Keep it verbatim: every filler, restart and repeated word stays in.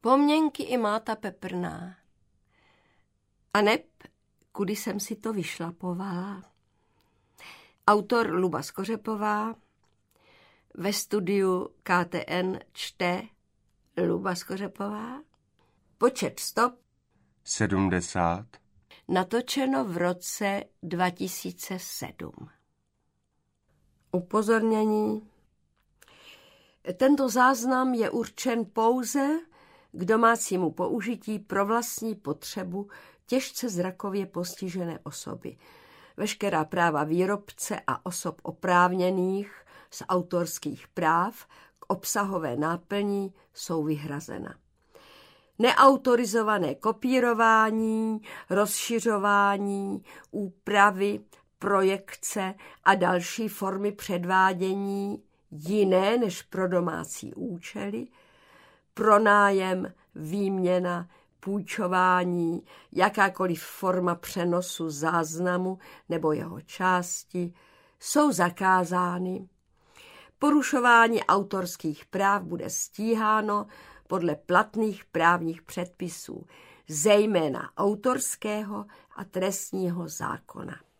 Pomněnky i máta peprná. A neb, kudy jsem si to vyšlapovala. Autor Luba Skořepová, ve studiu K T N čte Luba Skořepová, počet stop sedmdesát, natočeno v roce dva tisíce sedm. Upozornění. Tento záznam je určen pouze k domácímu použití pro vlastní potřebu těžce zrakově postižené osoby. Veškerá práva výrobce a osob oprávněných z autorských práv k obsahové náplní jsou vyhrazena. Neautorizované kopírování, rozšiřování, úpravy, projekce a další formy předvádění jiné než pro domácí účely, pronájem, výměna, půjčování, jakákoliv forma přenosu záznamu nebo jeho části jsou zakázány. Porušování autorských práv bude stíháno podle platných právních předpisů, zejména autorského a trestního zákona.